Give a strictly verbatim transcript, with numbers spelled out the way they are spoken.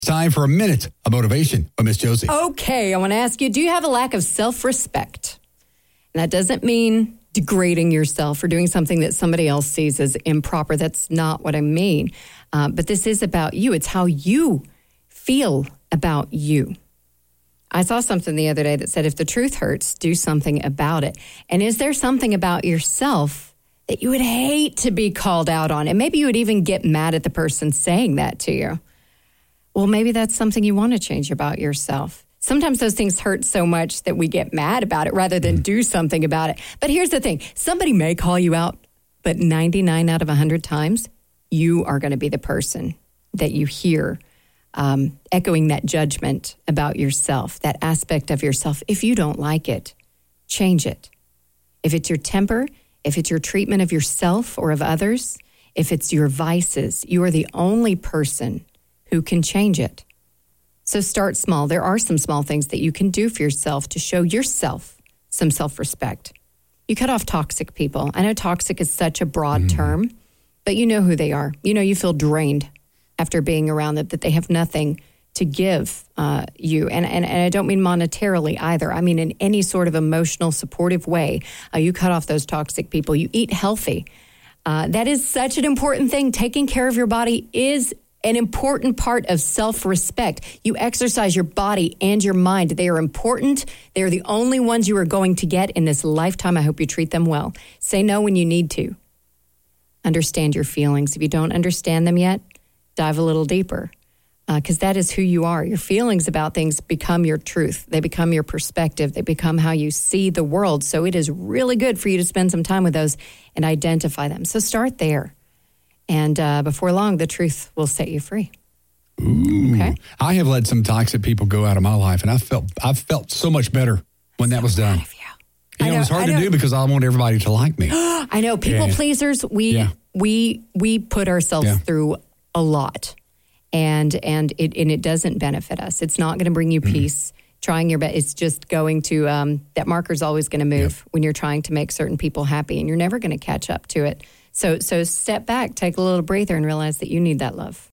It's time for a minute of motivation by Miss Josie. Okay, I want to ask you, do you have a lack of self-respect? And that doesn't mean degrading yourself or doing something that somebody else sees as improper. That's not what I mean. Uh, but this is about you. It's how you feel about you. I saw something the other day that said, if the truth hurts, do something about it. And is there something about yourself that you would hate to be called out on? And maybe you would even get mad at the person saying that to you. Well, maybe that's something you want to change about yourself. Sometimes those things hurt so much that we get mad about it rather than do something about it. But here's the thing. Somebody may call you out, but ninety-nine out of one hundred times, you are going to be the person that you hear um, echoing that judgment about yourself, that aspect of yourself. If you don't like it, change it. If it's your temper, if it's your treatment of yourself or of others, if it's your vices, you are the only person who can change it. So start small. There are some small things that you can do for yourself to show yourself some self-respect. You cut off toxic people. I know toxic is such a broad mm. term, but you know who they are. You know you feel drained after being around them, that they have nothing to give uh, you. And, and, and I don't mean monetarily either. I mean in any sort of emotional, supportive way. Uh, you cut off those toxic people. You eat healthy. Uh, that is such an important thing. Taking care of your body is an important part of self-respect. You exercise your body and your mind. They are important. They are the only ones you are going to get in this lifetime. I hope you treat them well. Say no when you need to. Understand your feelings. If you don't understand them yet, dive a little deeper, because uh, that is who you are. Your feelings about things become your truth. They become your perspective. They become how you see the world. So it is really good for you to spend some time with those and identify them. So start there. And uh, before long, the truth will set you free. Ooh. Okay. I have let some toxic people go out of my life, and I felt I felt so much better when that was done. You know, know, it was hard I to do because I want everybody to like me. I know. People yeah. pleasers, we yeah. we we put ourselves yeah. through a lot, and and it and it doesn't benefit us. It's not going to bring you mm-hmm. peace. Trying your best, it's just going to um, that marker's always going to move yep. when you're trying to make certain people happy, and you're never going to catch up to it. So so step back, take a little breather, and realize that you need that love.